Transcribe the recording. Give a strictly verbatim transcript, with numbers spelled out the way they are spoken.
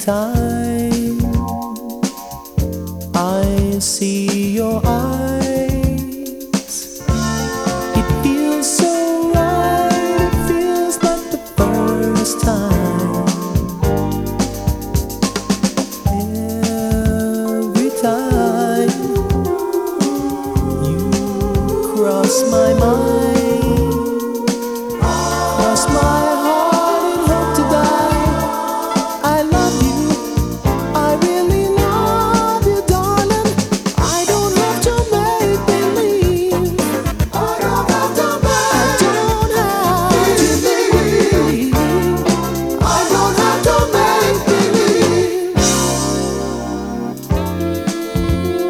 time I see your eyes, it feels so right, it feels like the first time. Every time you cross my mind,